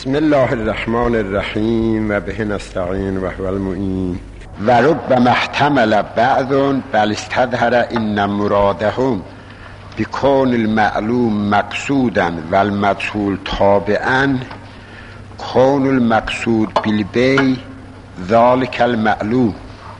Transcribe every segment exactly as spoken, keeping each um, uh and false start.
بسم الله الرحمن الرحیم و به نستعین و هو المعین. و ربما احتمل بعض بل استظهر ان مرادهم بکون المعلوم مقصودا و المجهول تابعا کون المقصود بالبیع ذلك المعلوم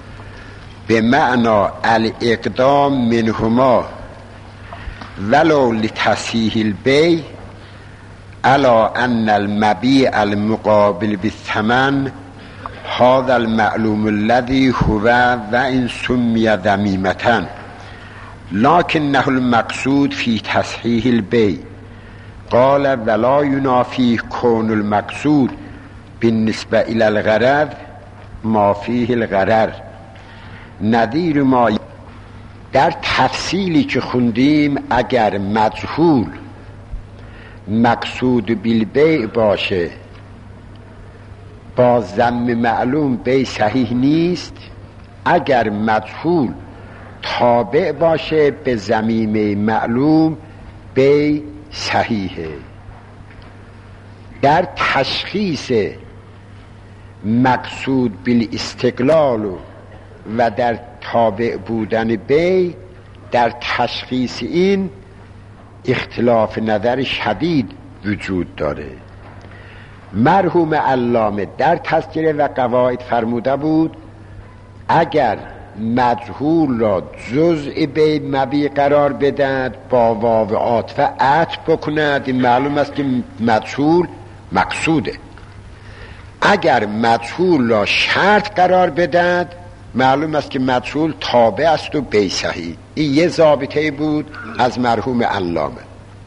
بمعنى الاقدام منهما ولو لتصحیح البیع على ان المبيع المقابل بالثمن هذا المعلوم الذي هو وإن سمي ذميمة لكنه المقصود في تصحيح البيع. قال ولا ينافي كون المقصود بالنسبة إلى الغرر ما فيه الغرر. نظیر ما در تفصیلی که خوندیم اگر مجهول مقصود بالبیع باشه با ضم معلوم بیع صحیح نیست، اگر مجهول تابع باشه به ضمیمه معلوم بیع صحیحه. در تشخیص مقصود بالاستقلال و در تابع بودن بیع در تشخیص این اختلاف نظر شدید وجود داره. مرحوم علامه در تذکره و قواعد فرموده بود اگر مجهول را جزء بیع مبیع قرار بدهد با واو عاطفه عطف بکند معلوم است که مجهول مقصوده. اگر مجهول را شرط قرار بدهد معلوم است که مجهول تابع است و بیع صحیح. این یه ضابطه بود از مرحوم علامه.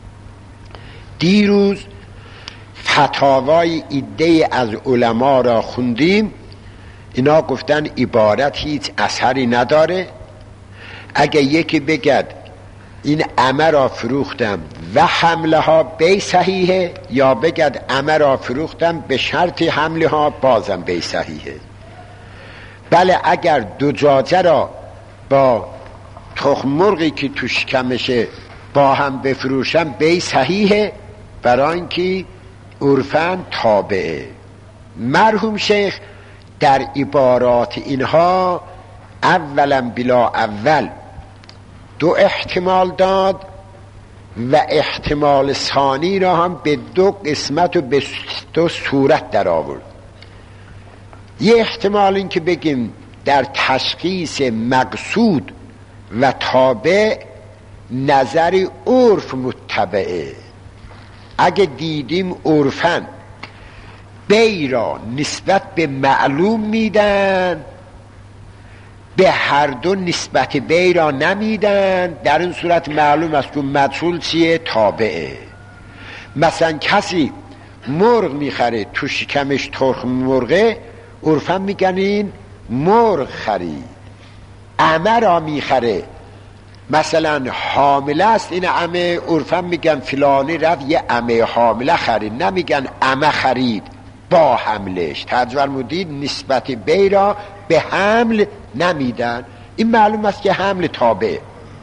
دیروز فتاوای عده از علما را خوندیم، اینا گفتن عبارت هیچ اثری نداره. اگه یکی بگد این عمه را فروختم و حمله ها بیع صحیحه، یا بگد عمه را فروختم به شرط حمله ها بازم بیع صحیحه. بله اگر دجاجه را با تخم مرغی که توش کمشه با هم بفروشم بیع صحیحه، برای اینکه عرفاً تابعه. مرحوم شیخ در عبارات اینها اولا بلا اول دو احتمال داد و احتمال ثانی را هم به دو قسمت و به دو صورت در آورد. یه احتمال این که بگیم در تشخیص مقصود و تابع نظر عرف متبعه. اگه دیدیم عرفاً بیع را نسبت به معلوم میدن، به هر دو نسبت بیع را نمیدن، در این صورت معلوم است که مجهول چیه؟ تابعه. مثلا کسی مرغ میخره تو شکمش تخم مرغه، عرفاً میگن این مرغ خرید. عمه را میخره مثلا حامله است، این عمه عرفاً میگن فلانی رفت یه عمه حامله خرید، نمیگن عمه خرید با حملش. ترجمه فرمودید نسبت بیع را به حمل نمیدن، این معلوم است که حمل تابع.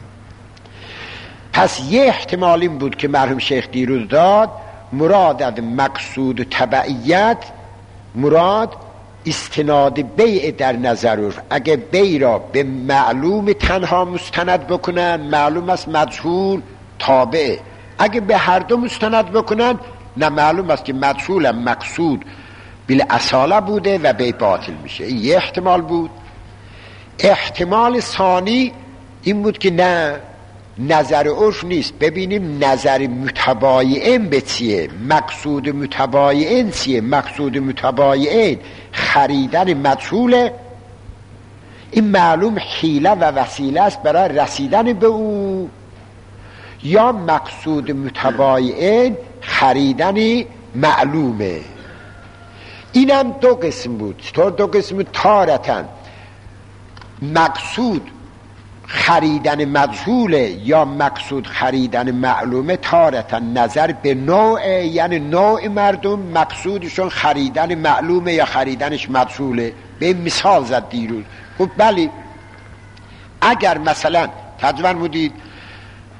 پس یه احتمال این بود که مرحوم شیخ دیروز داد، مراد از مقصود و تبعیت مراد استناد بیع در نظر عرف. اگه بیع را به معلوم تنها مستند بکنن معلوم است مجهول تابع، اگه به هر دو مستند بکنن نه معلوم است که مجهول مقصود بالاصاله بوده و بیع باطل میشه. این یه احتمال بود. احتمال ثانی این بود که نه نظر عرف نیست، ببینیم نظر متبایعین به چیه. مقصود متبایعین چیه؟ مقصود متبایعین خریدن مجهوله، این معلوم حیله و وسیله است برای رسیدن به او، یا مقصود متبایعین خریدن معلومه. اینم دو قسم بود. تو دو قسم تارتن مقصود خریدن مجهوله یا مقصود خریدن معلومه، تارتن نظر به نوع، یعنی نوع مردم مقصودشون خریدن معلومه یا خریدنش مجهوله. به مثال زد دیروز. خب بلی اگر مثلا تجربه بودید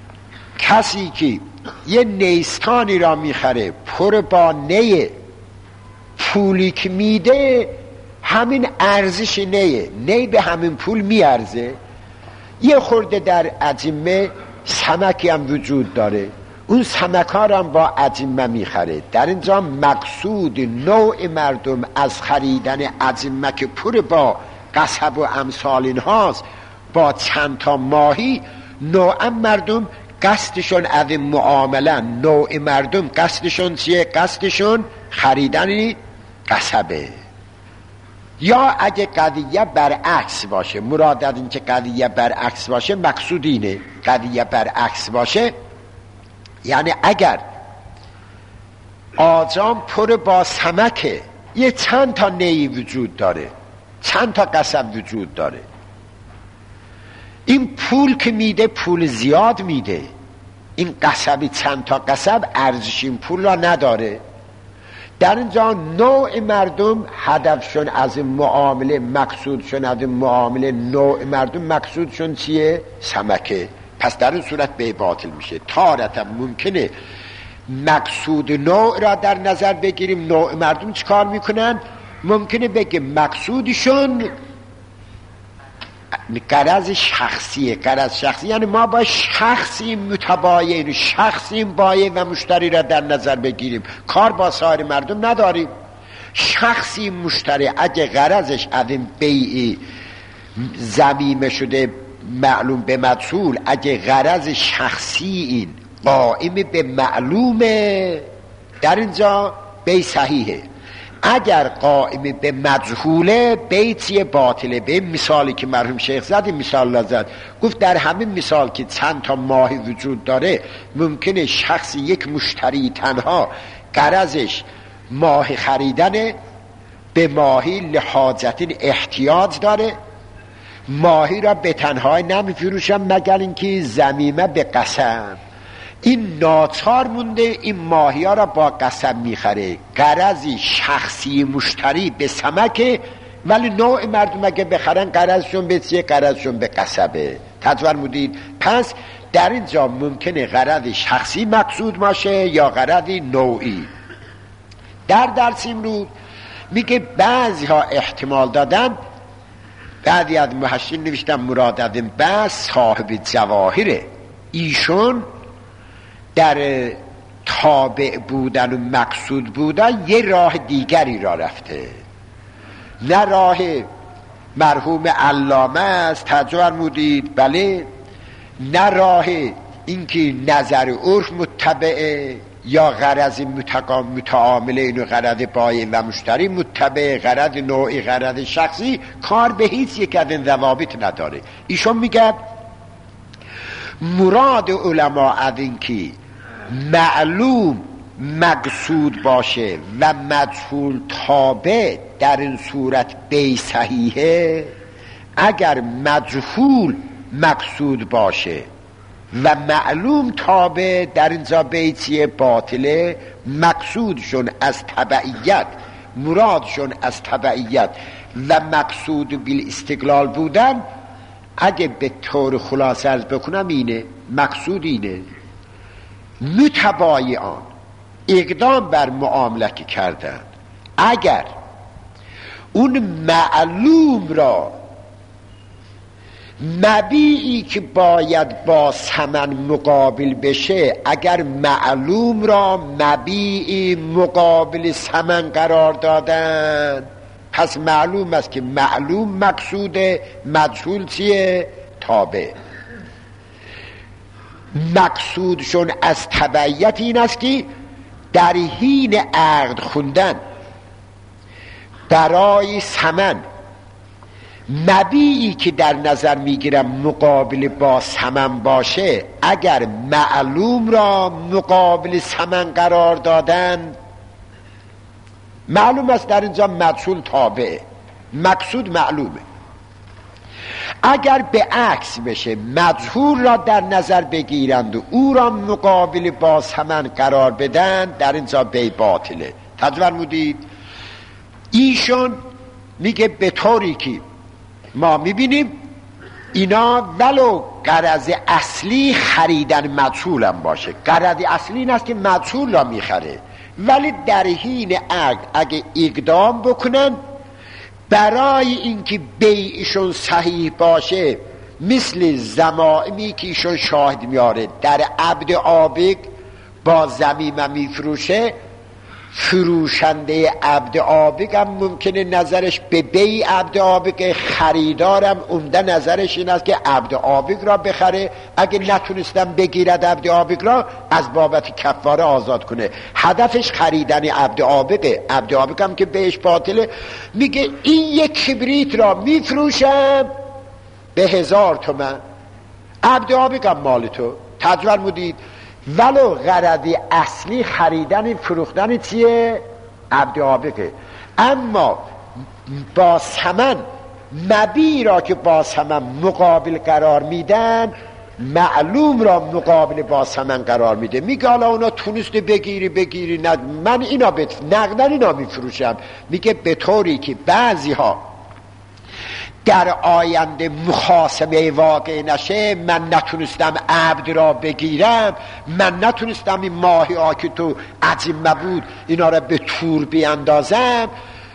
کسی که یه نیستانی را میخره پر با نیه پولی که میده همین ارزش نیه، نی به همین پول میارزه. یه خورده در عجیمه سمکی هم وجود داره، اون سمک ها رو هم با عجیمه میخره. در اینجا مقصود نوع مردم از خریدن عجیمه که پر با قصب و امثال این هاست، با چند تا ماهی، نوعا مردم قصدشون از این معامله، نوع مردم قصدشون چیه؟ قصدشون خریدن قصبه. یا اگه قضیه برعکس باشه، مراد از این که قضیه برعکس باشه مقصود اینه، قضیه برعکس باشه یعنی اگر آجام پر با سمکه، یه چند تا نی وجود داره، چند تا قصب وجود داره، این پول که میده پول زیاد میده، این قصبی چند تا قصب ارزش این پول را نداره. در اینجا نوع مردم هدفشون از این معامله، مقصودشون از این معامله، نوع مردم مقصودشون چیه؟ سمکه. پس در این صورت به باطل میشه. تارتا ممکنه مقصود نوع را در نظر بگیریم، نوع مردم چیکار میکنن؟ ممکنه بگه مقصودشون غرض شخصیه. غرض شخصی یعنی ما با شخصی متباین، شخصی بایع و مشتری را در نظر بگیریم، کار با سایر مردم نداریم. شخصی مشتری اگه غرضش از این بیع ضمیمه شده معلوم به مجهول، اگه غرض شخصی این قائم به معلومه، در اینجا بیع صحیحه. اگر قائم به مجهوله بیعی باطله. به مثالی که مرحوم شیخ زد مثال زد، گفت در همین مثال که چند تا ماهی وجود داره، ممکنه شخص یک مشتری تنها غرضش ماهی خریدنه، به ماهی لحاجت احتیاج داره، ماهی را به تنهای نمیفروشم مگر اینکه ضمیمه به قسم، این ناچار مونده این ماهی ها را با قسم میخره. غرضی شخصی مشتری به سمکه، ولی نوع مردم اگه بخرن غرضشون به چیه؟ غرضشون به قصبه. تجور مودید؟ پس در اینجا ممکنه غرض شخصی مقصود باشه یا غرض نوعی. در درس امروز میگه بعضی ها احتمال دادن، بعضی از محشین نوشتن مراد از این بس صاحب جواهره، ایشون در تابع بودن و مقصود بودن یه راه دیگری را رفته، نه راه مرحوم علامه است، تجور مودید؟ بله. نه راه اینکه نظر عرف متبعه یا غرض متقام متعامله اینو غرض بایع و مشتری متبع، غرض نوعی، غرض شخصی، کار به هیچ یک از این ضوابط نداره. ایشون میگه مراد علما از این که معلوم مقصود باشه و مجهول تابع، در این صورت بیع صحیحه. اگر مجهول مقصود باشه و معلوم تابع، در اینجا بیعی باطله. مقصودشون از تبعیت، مرادشون از تبعیت و مقصود بالاستقلال بودن، اگه به طور خلاصه عرض بکنم اینه، مقصود اینه متبایعان اقدام بر معامله که کردن، اگر اون معلوم را مبیعی که باید با ثمن مقابل بشه، اگر معلوم را مبیعی مقابل ثمن قرار دادن، پس معلوم است که معلوم مقصوده، مجهول چیه؟ تابع. مقصودشون از تبعیت این است که در حین عقد خوندن برای ثمن مبیعی که در نظر میگیرم مقابل با ثمن باشه، اگر معلوم را مقابل ثمن قرار دادن، معلوم است در اینجا مجهول تابعه، مقصود معلومه. اگر به عکس بشه مجهول را در نظر بگیرند و او را مقابل با ثمن قرار بدن، در اینجا بیع باطله. تجور مودید؟ ایشون میگه به طوری که ما میبینیم اینا ولو غرض اصلی خریدن مجهول هم باشه، غرض اصلی این است که مجهول را میخره، ولی در حین عقد اگه اقدام بکنن برای اینکه بیعشون صحیح باشه، مثل زمائمی که ایشون شاهد میاره در عبد آبگ با زمیمه میفروشه، فروشنده عبد آبگ هم ممکنه نظرش به بیع عبد آبگ، خریدارم عمده نظرش این است که عبد آبگ را بخره، اگه نتونستم بگیرد عبد آبگ را از بابت کفاره آزاد کنه. هدفش خریدن عبد آبگه. عبد آبگ هم که بیعش باطله، میگه این یک کبریت را میفروشم به هزار تومن، عبد آبگ هم مال تو. تجور مودید ولو غرضی اصلی خریدن فروختن چیه؟ عبد آبگه. اما با ثمن مبیع را که با ثمن مقابل قرار میدن، معلوم را مقابل با ثمن قرار میده. میگه حالا اونا تونسته بگیری بگیری، نه من اینا بت... نقدن اینا میفروشم. میگه به طوری که بعضی ها در آینده مخاصمه واقع نشه، من نتونستم عبد را بگیرم، من نتونستم این ماهی ها که تو عجیب بود اینا را به تور بیاندازم،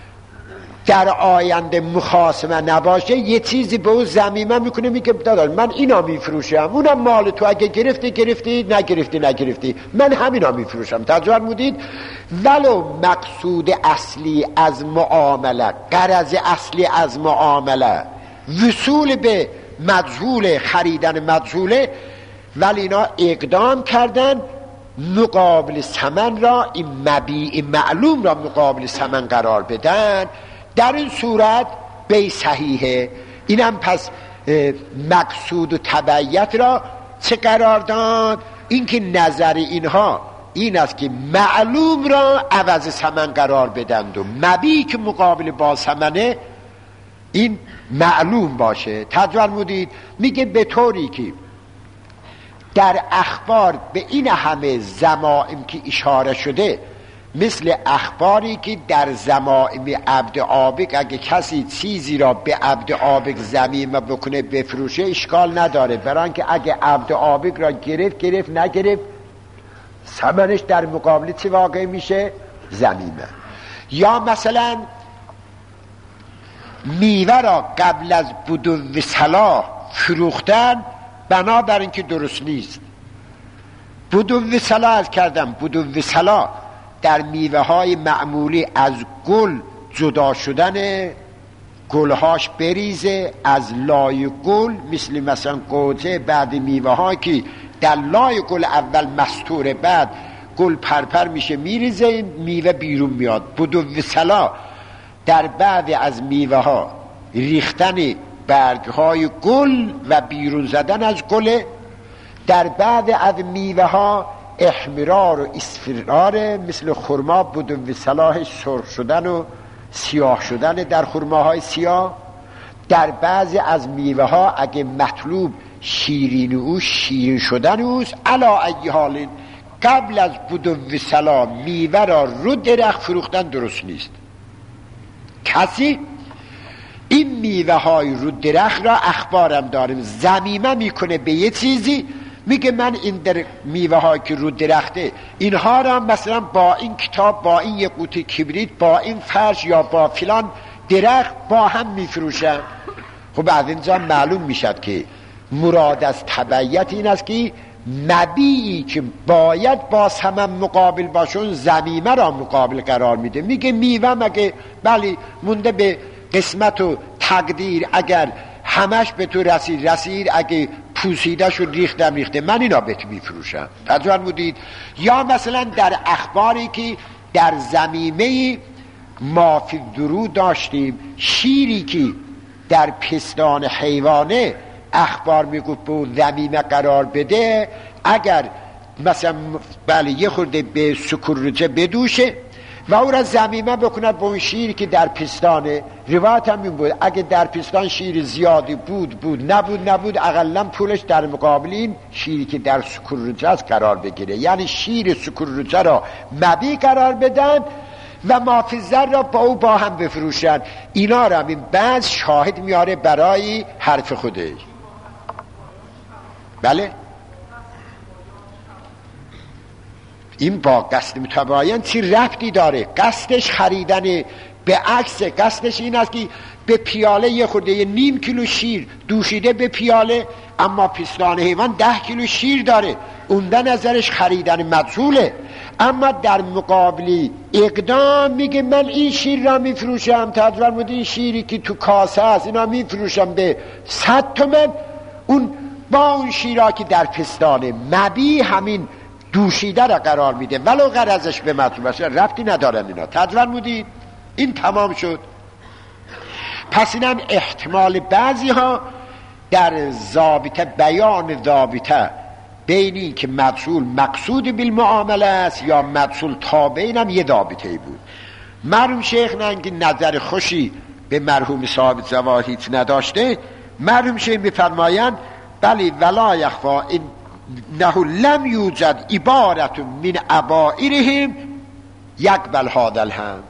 در آینده مخاصمه نباشه، یه چیزی به اون ضمیمه میکنه، میگه داداش من اینا میفروشم، اونم مال تو، اگه گرفتی گرفتی، نگرفتی نگرفتی، من همینا میفروشم. تجربه بودید ولو مقصود اصلی از معامله، غرض اصلی از معامله وصول به مجهول، خریدن مجهوله، ولی اینا اقدام کردن مقابل ثمن را، این مبیع معلوم را مقابل ثمن قرار بدن، در این صورت بی صحیحه. اینم پس مقصود و تبعیت را چه قرار داد؟ اینکه نظر اینها این است که معلوم را عوض ثمن قرار بدند و مبیع که مقابل با ثمنه این معلوم باشه. تجربه مودید میگه به طوری که در اخبار به این همه ضمائم که اشاره شده، مثل اخباری که در ضمائم عبد آبگ اگه کسی چیزی را به عبد آبگ ضمیمه بکنه بفروشه اشکال نداره، برای اینکه اگه عبد آبگ را گرفت گرفت نگرفت ثمنش در مقابل چی واقع میشه؟ ضمیمه. یا مثلا میوه را قبل از بدو صلاح فروختن بنابر اینکه درست نیست. بدو صلاح از کردم، بدو صلاح در میوه های معمولی از گل جدا شدن، گلهاش بریزه از لای گل، مثل مثلا قوطه بعد میوه ها که در لای گل اول مستوره، بعد گل پرپر میشه میریزه میوه بیرون میاد. بدو صلاح در بعد از میوه ها ریختن برگ های گل و بیرون زدن از گل، در بعد از میوه ها احمرار و اصفرار، مثل خرما بدو صلاحش سرخ شدن و سیاه شدن در خرماهای سیاه. در بعضی از میوه ها اگه مطلوب شیرین او شیرین شدن اوست. علا ای حال قبل از بدو صلاح میوه را رو درخت فروختن درست نیست. کسی این میوه های رو درخت را اخبارم داریم ضمیمه میکنه به یه چیزی، میگه من این در میوه های که رو درخته اینها را مثلا با این کتاب، با این یه قوطی کبریت، با این فرش یا با فلان درخت با هم میفروشن. خب از اینجا معلوم میشد که مراد از تبعیت این است که مبیعی که باید با ثمن مقابل باشون ضمیمه را مقابل قرار میده. میگه میوه مگه بلی مونده به قسمت و تقدیر، اگر همش به تو رسید رسید، اگه پوسیده شد ریختم ریخته، من اینا بهت میفروشم. تجربه بودید. یا مثلا در اخباری که در ضمیمه ما فی درو داشتیم، شیری که در پستان حیوانه اخبار میگفت به ضمیمه قرار بده، اگر مثلا بله یه خورده به سکروجه بدوشه و او را ضمیمه بکند به اون شیری که در پستانه. روایت هم این بود اگه در پستان شیر زیادی بود بود، نبود نبود، اقلا پولش در مقابل این شیری که در سکروجه است قرار بگیره. یعنی شیر سکروجه را مبیع قرار بدن و مافیزر را با او با هم بفروشن. اینا را این بعض شاهد میاره برای حرف خودش. بله این با قصد متباین چی ربطی داره؟ قصدش خریدن، به عکس قصدش این است که به پیاله یه خورده یه نیم کیلو شیر دوشیده به پیاله، اما پستان حیوان ده کیلو شیر داره، اون ده نظرش خریدن مجهوله. اما در مقابلی اقدام میگه من این شیر را میفروشم، تدور مود این شیری که تو کاسه هست اینا میفروشم به صد تومن، اون با اون شیرا که در پستان مبی همین دوشیده را قرار میده ولو غرضش به مجهول باشه، ربطی ندارن اینا. تدور مودید این تمام شد. پس اینم احتمال بعضی ها در ضابطه، بیان ضابطه بینی که مجهول مقصود بالمعامله است یا مجهول تابعین هم یه ضابطه بود. مرحوم شیخ ننگی نظر خوشی به مرحوم صاحب زواهر هیچ نداشته. مرحوم شیخ میفرمایند بلی ولا یخفا انه لم یوجد عبارت من عبائرهم یقبل هذا الهم.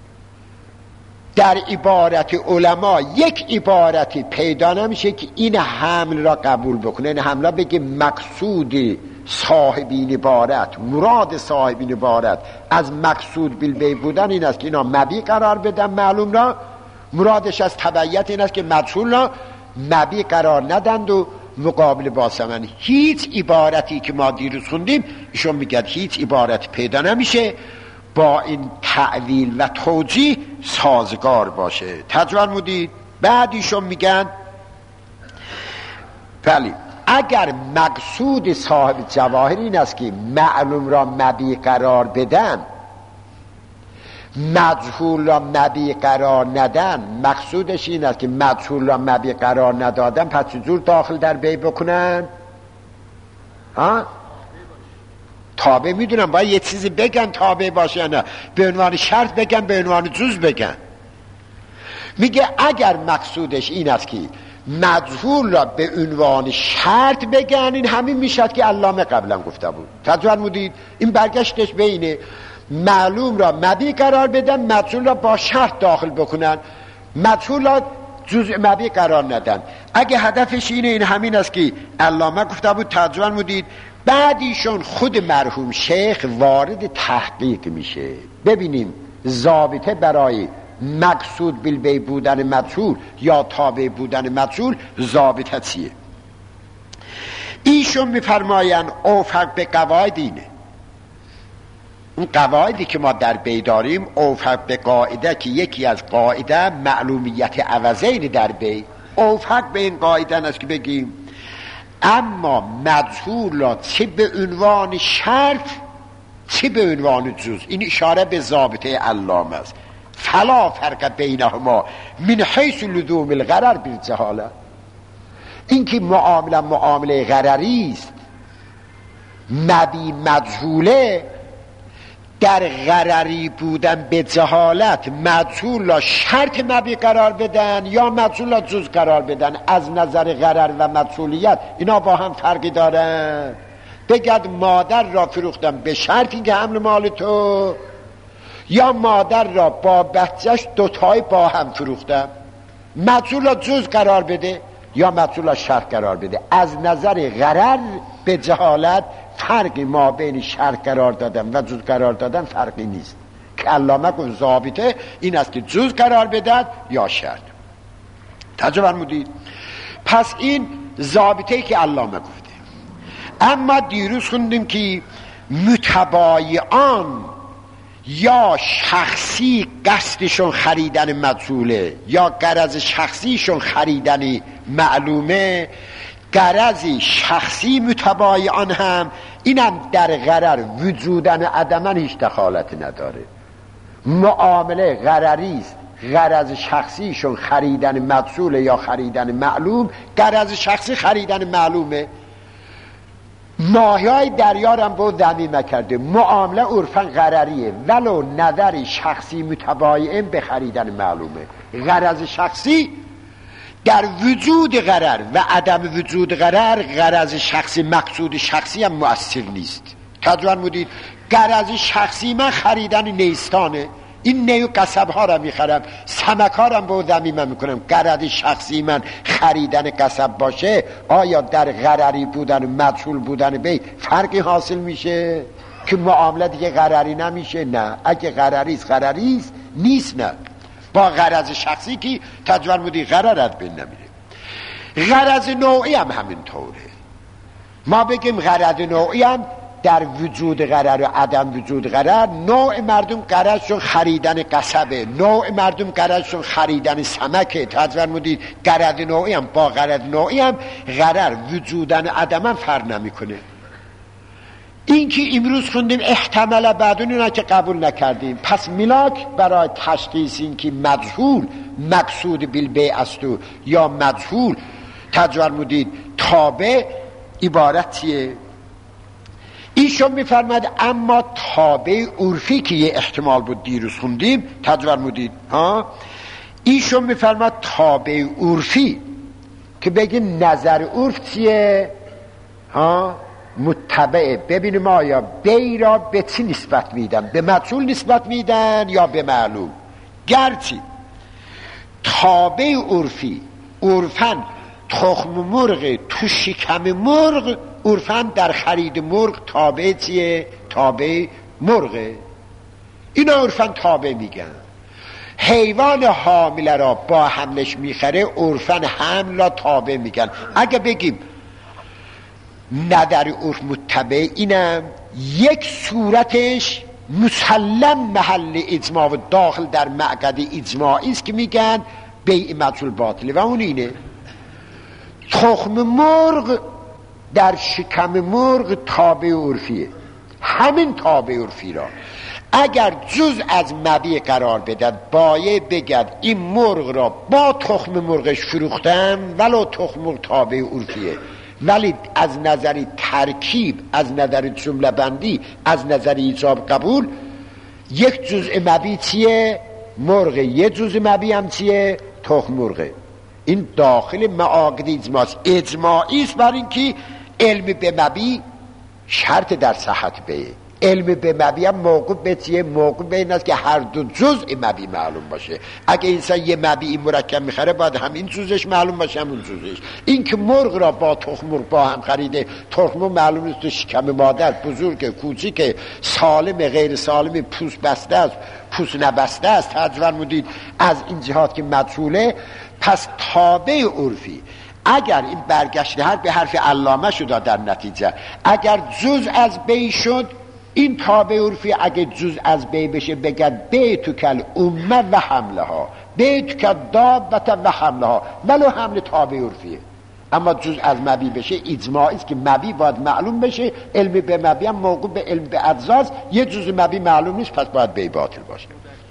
در عبارت علما یک عبارتی پیدا نمیشه که این حمل را قبول بکنه. این حمله بگه مقصود صاحبین عبارت، مراد صاحبین عبارت از مقصود بالبیع بودن این است که اینا مبیع قرار بدن معلوم را، مرادش از تبعیت این است که مجهول را مبیع قرار ندند و مقابل با ثمن. هیچ عبارتی که ما دیروز خوندیم ایشون میگه هیچ عبارت پیدا نمیشه با این تعویل و توجیه سازگار باشه. تجوال مودید بعد ایشون میگن بلی اگر مقصود صاحب جواهر این است که معلوم را مبیع قرار بدن، مجهول را مبیع قرار ندن، مقصودش این است که مجهول را مبیع قرار ندادن، پس چجور داخل در بیع بکنن؟ ها؟ تابع میدونم باید یه چیزی بگن تابع باشه نه به عنوان شرط بگن به عنوان جز بگن. میگه اگر مقصودش این است که مجهول را به عنوان شرط بگن، این همین میشد که علامه قبلا گفته بود. تجوال مودید این برگشتش بینه معلوم را مبیع قرار بدن، مجهول را با شرط داخل بکنن، مجهول را جزء مبیع قرار ندن. اگه هدفش اینه این همین است که علامه گفته بود. تجوال مودید بعدیشون خود مرحوم شیخ وارد تحقیق میشه. ببینیم ضابطه برای مقصود بالبیع بودن مجهول یا تابع بودن مجهول ضابطه چیه؟ ایشون میفرماین اوفق به قواعد اینه. اون قواعدی که ما در بیع داریم اوفق به قاعده که یکی از قاعده معلومیت عوضین در بیع، اوفق به این قاعده است که بگیم اما مجهول را چه به عنوان شرط چه به عنوان جز، این اشاره به ضابطه علامه است. فلا فرق بینهما من حیث لزوم الغرر بالجهاله. این که معامله معامله غرری است، مبیع مجهوله، در غرری بودن به جهالت مجهول را شرط مبیع قرار بدن یا مجهول را جز قرار بدن، از نظر غرر و مجهولیت اینا با هم فرقی دارن. بگد مادر را فروختم به شرطی که حمل مال تو، یا مادر را با بچهش دوتای با هم فروختم، مجهول را جز قرار بده یا مجهول را شرط قرار بده. از نظر غرر به جهالت فرقی ما بین شرط قرار دادن و جز قرار دادن فرقی نیست که علامه کن ضابطه این است که جز قرار بدن یا شرط. تجربه فرمودید. پس این ضابطه‌ای که علامه گفته. اما دیروز خوندیم که متبایعان یا شخصی قصدشون خریدن مجهوله یا غرض شخصیشون خریدن معلومه، غرض شخصی متبایعان هم اینم در غرر وجودن عدمن هیچ دخالت نداره. معامله غرری است، غرض شخصیشون خریدن مجهول یا خریدن معلوم، غرض شخصی خریدن معلومه. ماهی های دریارم با ضمیمه کرده، معامله عرفا غرریه ولو نظر شخصی متبایعن به خریدن معلومه. غرض شخصی در وجود غرر و عدم وجود غرر، غرض شخصی مقصود شخصی هم مؤثر نیست. تجربه مودید غرض شخصی من خریدن نیستانه، این نیو قصب ها را میخرم، سمک ها را با ضمیمه میکنم. غرض شخصی من خریدن قصب باشه، آیا در غرری بودن مجهول بودن بی فرقی حاصل میشه؟ که معامله دیگه غرری نمیشه؟ نه. اگه غرریست غرریست، نیست. نه با غرض شخصی که تجور مودی غررت بین نمیره. غرض نوعی هم همینطوره. ما بگیم غرض نوعی هم در وجود غرر و عدم وجود غرر، نوع مردم غرضشون خریدن قصبه، نوع مردم غرضشون خریدن سمکه. تجور مودید غرض نوعی هم با غرض نوعی هم غرر وجودن عدم هم فرق نمیکنه. این که امروز خوندیم احتمال بعدون اینا که قبول نکردیم. پس ملاک برای تشخیص این که مجهول مقصود بالبیع است یا مجهول تجور مودید تابع عبارتیه. ایشون میفرماد اما تابع عرفی که یه احتمال بود دیروز خوندیم تجور مودید ها، ایشون میفرماد تابع عرفی که بگی نظر عرف چیه ها، متبعه. ببینیم آیا بی را به چی نسبت میدن؟ به مجهول نسبت میدن یا به معلوم؟ گرچه تابع عرفی عرفن تخم مرغ تو شکم مرغ، عرفن در خرید مرغ تابع چیه؟ تابع مرغه. اینا عرفن تابع میگن. حیوان حامله را با حملش میخره عرفن حمل را تابع میگن. اگه بگیم نه در عرف متبع، اینم یک صورتش مسلم محل اجماع و داخل در معقد اجماعی است که میگن بیع مجهول باطله و اون اینه تخم مرغ در شکم مرغ تابع عرفیه. همین تابع عرفی را اگر جز از مبیع قرار بدد بایع بگد این مرغ را با تخم مرغش فروختم ولو تخم مرغ تابع عرفیه، ولی از نظر ترکیب، از نظر جمله بندی، از نظر ایجاب قبول یک جزء مبیع چیه؟ مرغه. یک جزء مبیع هم چیه؟ تخم مرغه. این داخل معاقد اجماع است. اجماعی است بر این که علم به مبیع شرط در صحت بیع. علم به مبیع هم موقوف به چیه؟ موقوف به این است که هر دو جزء مبیع معلوم باشه. اگه انسان یه مبیع مرکب میخره باید همین جزش معلوم باشه همون جزش. این که مرغ را با تخم مرغ با هم خریده، تخم مرغ معلوم نیست تو شکم مادر بزرگ کوچیک سالم غیر سالم، پوست بسته است پوست نبسته است، تجور مودید از این جهات که مجهوله. پس تابع عرفی اگر این برگشت هر به حرف علامه شد در نتیجه اگر جز از بی شد، این تابع عرفی اگه جز از بی بشه بگد بیت کل امه و حمله ها، بیت کل دابت و حمله ها، ولو حمل تابع عرفیه. اما جز از مبی بشه اجماعی است که مبی باید معلوم بشه. علم به مبی هم موقوف به علم به اجزاست. یه جز مبی معلوم نیست پس باید بی باطل باشه.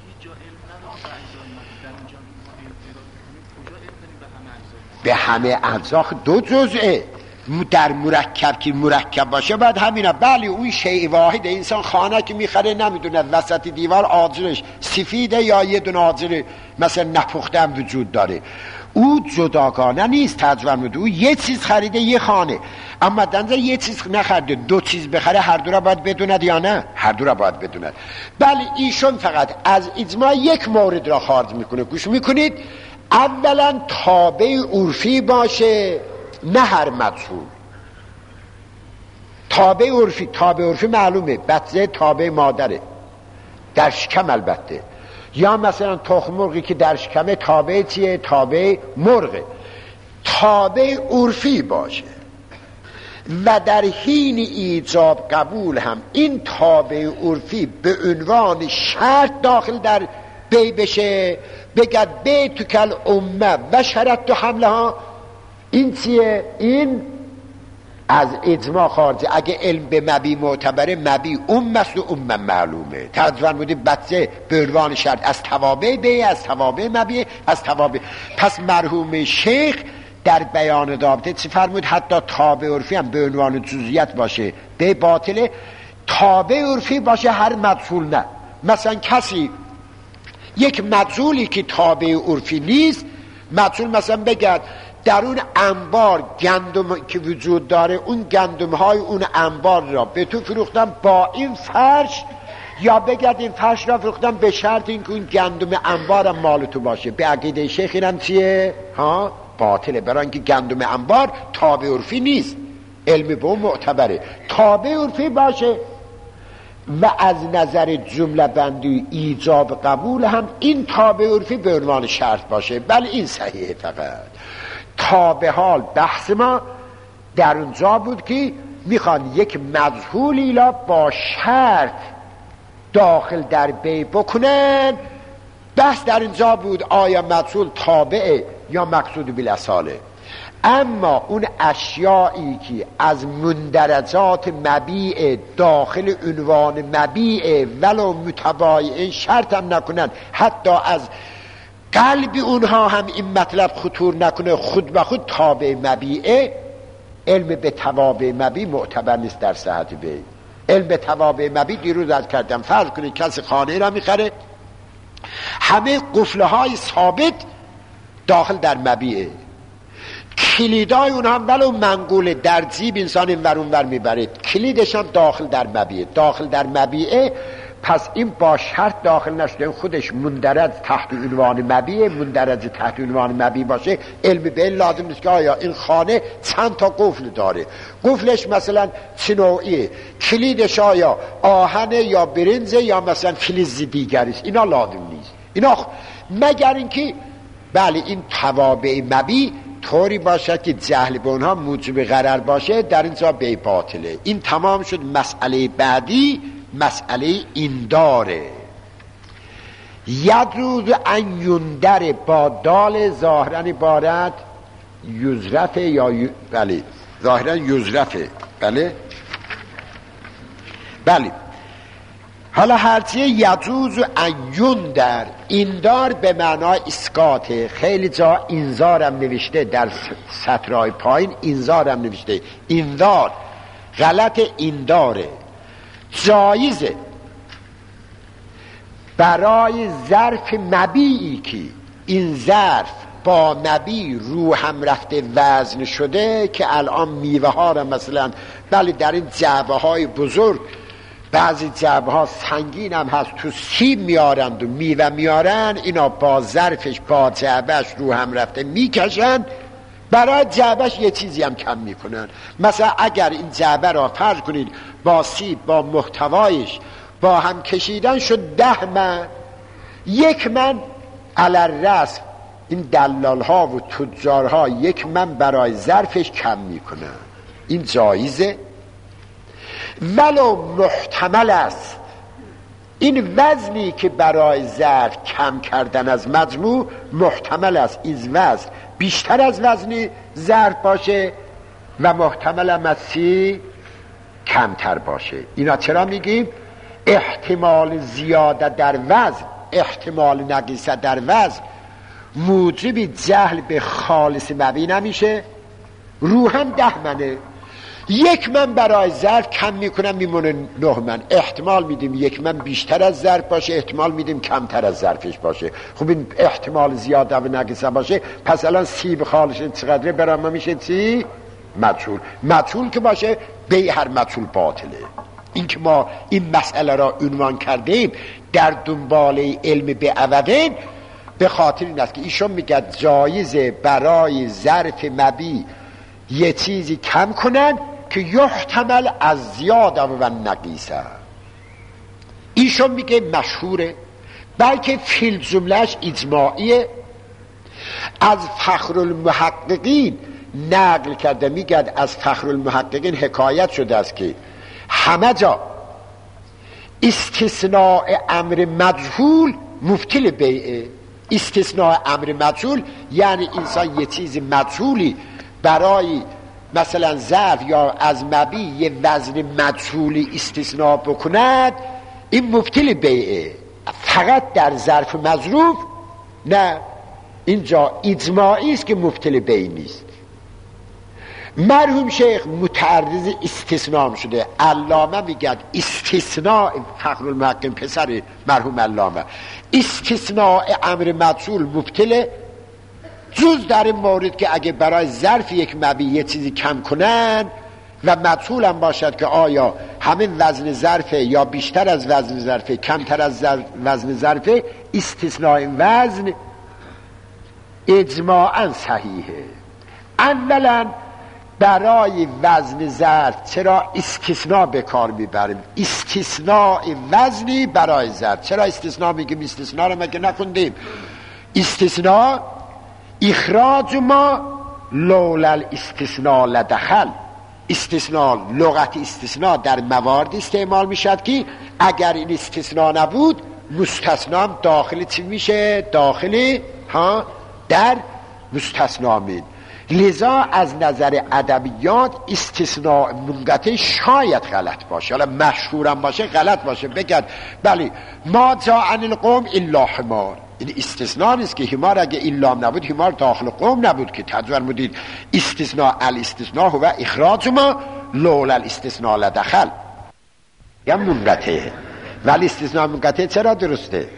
به همه اجزا دو جزئه. در مرکب که مرکب باشه باید همینا. بله اون شیء واحد. انسان خانه که میخره نمیدونه وسط دیوار آجرش سفیده یا یه دونه آجر مثلا نپخته هم وجود داره، او جداگانه نیست. تجربه میده او یه چیز خریده یه خانه، اما دنزه یه چیز نخرده دو چیز بخره، هر دو را باید بدوند یا نه؟ هر دو را باید بدوند. بله ایشون فقط از اجماع یک مورد را خارج میکنه. گوش میکنید، اولا تابع عرفی باشه نه هر مجهول. تابع عرفی، تابع عرفی معلومه بچه تابع مادره در شکم البته، یا مثلا تخم مرغی که در شکم تابع چیه؟ تابع مرغه. تابع عرفی باشه و در حین ایجاب قبول هم این تابع عرفی به عنوان شرط داخل در بی بشه، بگد بیت کل امه و شرط تو حمله ها. این چیه؟ این از اجماع خارجه. اگه علم به مبی معتبره، مبی امه است و امه معلومه. تجربه بودیم بچه به عنوان شرط از توابع بی، از توابع مبی، از توابع. پس مرحوم شیخ در بیان دابطه چی فرمود؟ حتی تابع عرفی هم به عنوان جزئیات باشه به باطله، تابع عرفی باشه هر مجهول نه. مثلا کسی یک مجهولی که تابع عرفی نیست، مجهول مثلا بگد در اون انبار گندم که وجود داره، اون گندم های اون انبار را به تو فروختم با این فرش، یا بگد این فرش را فروختم به شرط این که اون گندم انبارم مال تو باشه. به عقیده شیخ اینم چیه؟ ها؟ باطله، برای اینکه گندم انبار تابع عرفی نیست. علم به اون معتبره. تابع عرفی باشه و از نظر جمله بندی ایجاب قبول هم این تابع عرفی به عنوان شرط باشه. بله این صحیحه. فقط تا به حال بحث ما در اونجا بود که میخوان یک مجهولی را با شرط داخل در بی بکنن. بحث در اینجا بود آیا مجهول تابعه یا مقصود بالاصاله. اما اون اشیایی که از مندرجات مبیع داخل عنوان مبیع ولو متبایع شرط هم نکنن، حتی از قلب اونها هم این مطلب خطور نکنه، خود به خود تابع مبیعه، علم به توابع مبیع معتبر نیست در صحت بیع. علم به توابع مبیع دیروز از کردم، فرض کنید کسی خانه را میخره، همه قفله های ثابت داخل در مبیعه، کلیدای اونها هم ولو منقول در جیب انسان این ورون ور میبره، کلیدش هم داخل در مبیعه، داخل در مبیعه. پس این با شرط داخل نشده، خودش مندرج تحت عنوان مبیع، مندرج تحت عنوان مبیع باشه. علم به این لازم نیست که آیا این خانه چند تا قفل داره، قفلش مثلا چه نوعیه، کلیدش آیا آهن یا برنزه یا مثلا فلز دیگری است، اینا لازم نیست. اینا خ... مگر اینکه بله این توابع مبیع طوری باشد که جهل به اونها موجب غرر باشه، در اینجا بی باطله. این تمام شد. مسئله بعدی مسئله این داره یجوز ان یندر با دال ظاهرا عبارت یزرفه یا ی... بله ظاهرا یزرفه. بله بله حالا هرچیه یجوز ان یندر، ایندار به معنای اسقاطه. خیلی جا اینزارم نوشته در سطرهای پایین، اینزارم نوشته ایندار، غلط اینداره. جایزه برای ظرف مبیعی که این ظرف با مبیع رو هم رفته وزن شده، که الان میوه ها را مثلا بله در این جعبه های بزرگ، بعضی جعبه ها سنگین هم هست، تو سیب میارند و میوه میارن، اینا با ظرفش با جعبهش رو هم رفته میکشن، برای جعبهش یه چیزی هم کم میکنن. مثلا اگر این جعبه را فرض کنید با سیب با محتوایش با هم کشیدن شد ده من، یک من علی رأس این دلال ها و تجار ها یک من برای ظرفش کم میکنن. این جایزه ولو محتمل است. این وزنی که برای ظرف کم کردن از مجموع محتمل است این وزن بیشتر از وزن ظرف باشه و محتمل هم از سی کمتر باشه. اینا چرا میگیم؟ احتمال زیاده در وزن، احتمال نقیصه در وزن موجب جهل به خالص مبیع نمیشه. رو هم ده منه، یک من برای ظرف کم میکنم میمونه نه من، احتمال میدیم یک من بیشتر از ظرف باشه، احتمال میدیم کمتر از ظرفش باشه. خب این احتمال زیاده و نقیصه باشه، پس الان سیب خالص چقدره برای ما میشه چی؟ مجهول. مجهول که باشه به هر مجهول باطله. این که ما این مسئله را عنوان کردیم در دنبال علم به عوضین، به خاطر این است که ایشون میگه جایزه برای ظرف مبیع یه چیزی کم کنن که یحتمل از زیاده و نقیصه. ایشون میگه مشهوره، بلکه فی الجملهش اجماعیه. از فخر المحققین نقل کرده، میگه از فخر المحققین حکایت شده است که همه جا استثناء امر مجهول مبطل بیعه. استثناء امر مجهول یعنی انسان یه چیز مجهولی برای مثلا ظرف یا از مبیع یه وزن مجهولی استثناء بکند، این مبطل بیعه. فقط در ظرف مظروف نه، اینجا اجماعی است که مبطل بیع نیست. مرحوم شیخ متعرض استثناء شده. علامه میگه استثناء، فخر المحققین پسر مرحوم علامه، استثناء امر مجهول مبطل، جز در این مورد که اگه برای ظرف یک مبیع یه چیزی کم کنن و مجهول هم باشد که آیا همین وزن ظرفه یا بیشتر از وزن ظرفه، کمتر از وزن ظرفه، استثناء وزن اجماعا صحیحه. اولا برای وزن ظرف چرا استثناء به کار میبریم؟ استثناء وزنی برای ظرف. چرا استثناء میگیم؟ استثناء رو مگه نخوندیم؟ استثناء اخراج ما لولا الاستثناء لدخل. استثناء، لغت استثناء در موارد استعمال میشد که اگر این استثناء نبود مستثنا هم داخل چی میشه؟ داخل ها در مستثنا مید. لذا از نظر ادبیات استثناء منقطع شاید غلط باشه، حالا مشهورم باشه غلط باشه، بگن بله ما جاء عن القوم الا حمار. این استثناء نیست که حمار اگه الا نبود حمار داخل قوم نبود که. تجربه مدید استثناء الاستثناء هو اخراج ما لولا الاستثناء لدخل. یا منقطعه، ولی استثناء منقطع چرا درسته؟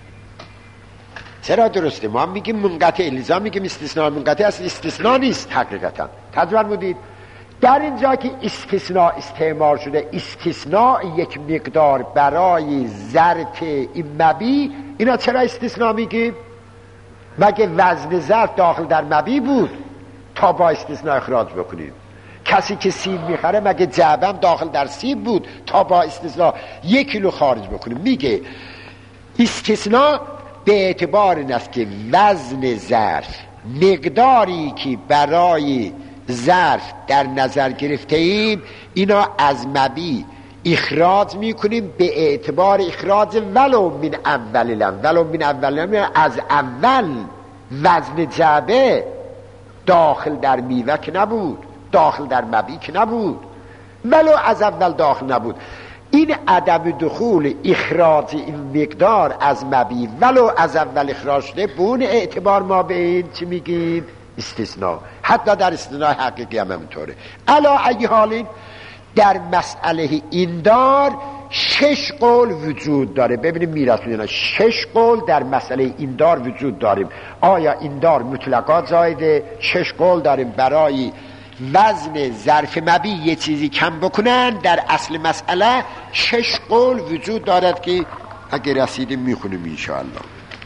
چرا درسته؟ ما میگیم منقطع، لذا میگیم استثناء منقطع. اصلا استثناء نیست حقیقتا. تجربه مدید در اینجا که استثناء استعمال شده، استثناء یک مقدار برای ظرف این مبی، اینا چرا استثناء میگیم؟ مگه وزن ظرف داخل در مبی بود تا با استثناء اخراج بکنیم؟ کسی که سیب میخره مگه جعبه هم داخل در سیب بود تا با استثناء یک کیلو خارج بکنیم؟ میگه استثناء به اعتبار این است که وزن ظرف مقداری که برای ظرف در نظر گرفته ایم اینا از مبی اخراج میکنیم به اعتبار اخراج ولو من اول لم. ولو من اول لم از اول وزن جعبه داخل در میوه که نبود، داخل در مبی که نبود، ولو از اول داخل نبود. این عدم دخول اخراج این مقدار از مبی ولو از اول اخراج شده، به اون اعتبار ما به این چی میگیم؟ استثناء. حتی در استثناء حقیقی هم همینطوره. علا ای حالین در مسئله این دار شش قول وجود داره. ببینیم میراث میدونن شش قول در مسئله این دار وجود داریم. آیا این دار مطلقا زایده؟ شش قول داریم برای وزن ظرف مبی یه چیزی کم بکنن. در اصل مسئله شش قول وجود دارد که اگر رسیدیم میخونیم انشاءالله.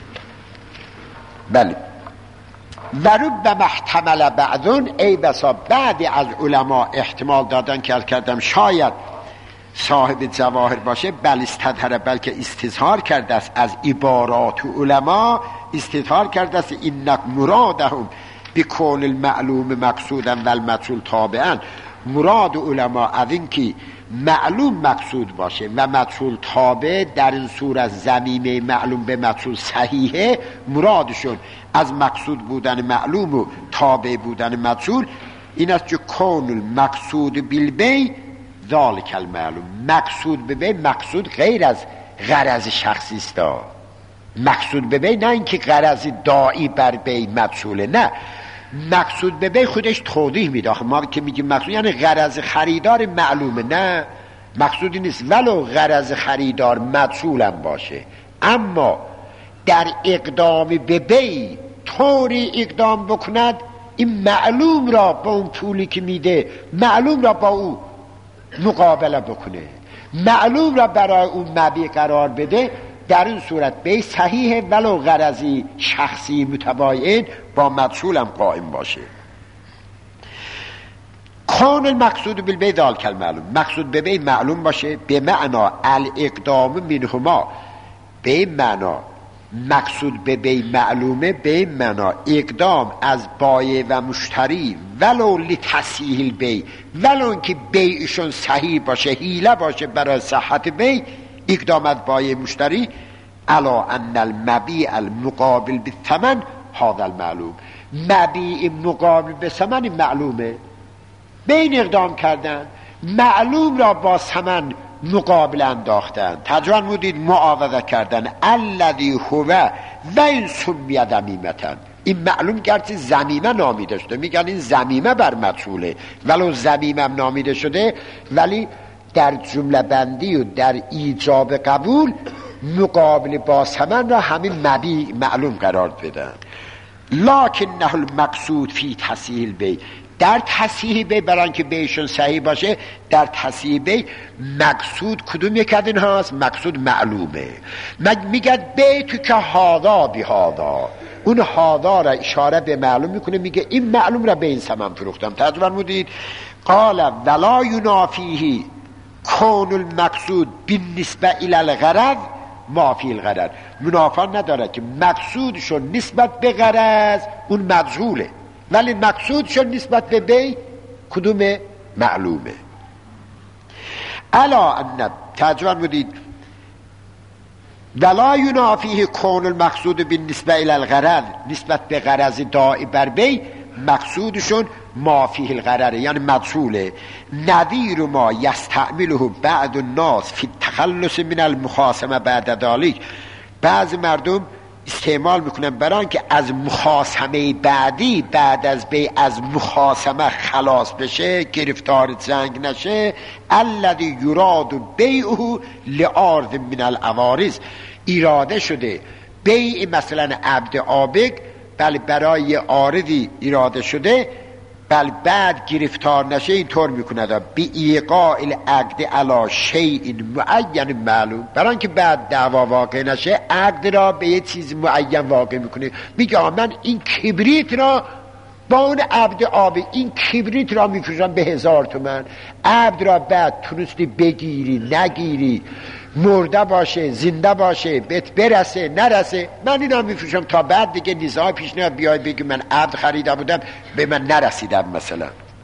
بله. ورب محتمل بعضون، ای بسا بعضی از علما احتمال دادن که کردم شاید صاحب جواهر باشه، بل استظهر، بلکه استظهار کرده است از عبارات علما، استظهار کرده است اینک مرادهم بکون المعلوم مقصودا و المجهول تابعا. مراد علما از این که معلوم مقصود باشه و مجهول تابع، در این صورت ضمیمه معلوم به مجهول صحیحه، مرادشون از مقصود بودن معلوم و تابع بودن مجهول این است که کون المقصود بالبی ذالک المعلوم. مقصود به بی، مقصود غیر از غرض شخصی است. مقصود به بی نه اینکه غرض داعی بر بی مجهوله، نه، مقصود به بی خودش توضیح میده. ما که میگیم مقصود یعنی غرض خریدار معلومه، نه، مقصودی نیست ولو غرض خریدار مجهولم باشه. اما در اقدام به بی طوری اقدام بکند این معلوم را با اون پولی که میده معلوم را با او مقابله بکنه، معلوم را برای اون مبی قرار بده، در این صورت بی صحیحه ولو غرضی شخصی متباین با مجهول هم قائم باشه. کون المقصود بالبی ذالک المعلوم، مقصود به بی معلوم باشه به معنا الاقدام منهما، به معنا مقصود به بی معلومه، به معنا اقدام از بایع و مشتری ولو لتصحیح البی، ولو اینکه بیعشون صحیح باشه، حیله باشه برای صحت بی، اقدام از بایع مشتری علا ان المبیع المقابل بالثمن هذا المعلوم. مبیع مقابل به ثمن معلومه، بین اقدام کردن معلوم را با ثمن مقابل انداختن. تجربه مودید معاوضه کردن الذی هو و این سمی ذمیمتن. این معلوم گرچه ذمیمه نامیده شده، میگن این ذمیمه بر مجهوله، ولو ذمیمه هم نامیده شده ولی در جمله بندی و در ایجاب قبول مقابل با ثمن را همین مبیع معلوم قرار بدن. لکنه المقصود فی تصحیح البیع، در تصحیح بی برای که بیشون صحیح باشه، در تصحیح بی مقصود کدوم یک از این هاست؟ مقصود معلومه. میگد بیتو که هادا بی هادا، اون هادا را اشاره به معلوم میکنه، میگه این معلوم را به این ثمن فروختم. توجه فرمودید؟ قال ولا ینافیه کون المقصود بالنسبه الی الغرض ما فی الغرض. منافا نداره که مقصودشون نسبت به غرض اون مجهوله، ولی مقصودشون نسبت به بی کدوم معلومه. الا ان ترجمه بودید ولا ینافیه کون المقصود بالنسبه الی الغرض، نسبت به غرض داعی بر بی مقصودشون ما فیه الغرض یعنی مجهوله. نظیر ما یستعمله بعض الناس فی التخلص من المخاصمه بعد ذلك. بعض مردم استعمال میکنن برای که از مخاصمه بعدی، بعد از بی از مخاصمه خلاص بشه، گرفتار جنگ نشه. الذی یراد بیعه لعارض من العوارض، ایراده شده بیع مثلا عبد آبگ بله برای عارضی ایراده شده، بل بعد گرفتار نشه اینطور میکنه بی ایقاع العقد علی شیء معین معلوم، برای اینکه بعد دعوا واقع نشه عقد را به یه چیز معین واقع میکنه. میگه من این کبریت را با اون عبد آبی، این کبریت را میفروشم به هزار تومن، عبد را بعد تونستی بگیری نگیری، مرده باشه زنده باشه، بهت برسه نرسه، من اینا میفروشم تا بعد دیگه نیزهای پیش نیاد بیای بگی من عبد خریده بودم به من نرسیدم. مثلا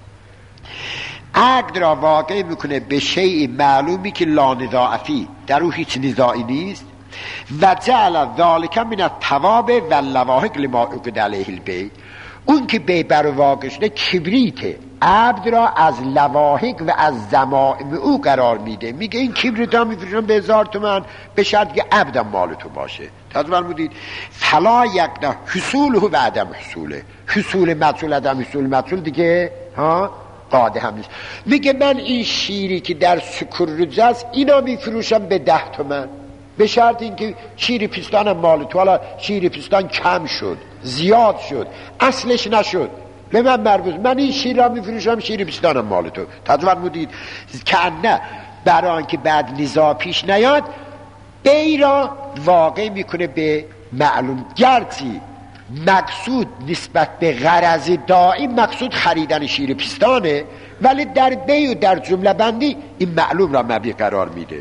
عقد را واقع میکنه به شیء معلومی که لا نزاع فی، در او هیچ نزاعی نیست. و جعل ذالک من الثواب و اللواحق لما عقد علیه البیع، اون که بی بر واقع شده کبریته، عبد را از لواحق و از ضمائم او قرار میده. میگه این کبریت ها میفروشن به هزار تومن به شرط که عبدم مال تو باشه. تازه بودید فلا یقنا حصوله و عدم حصوله، حصول مدخول عدم حصول مدخول دیگه ها قاعده هم نیست. میگه من این شیری که در سکرجه است اینا میفروشم به ده تومن به شرط اینکه شیر پیستانم مال تو، حالا شیر پیستان کم شد زیاد شد اصلش نشد به من مربوط، من این شیر را میفروشم شیر پیستانم مال تو. تجربه بودید که نه برای آنکه بعد نزاع پیش نیاد بی را واقع میکنه به معلوم. گرچه مقصود نسبت به غرض دائم مقصود خریدن شیر پیستانه، ولی در بی و در جمله بندی این معلوم را مبی قرار میده.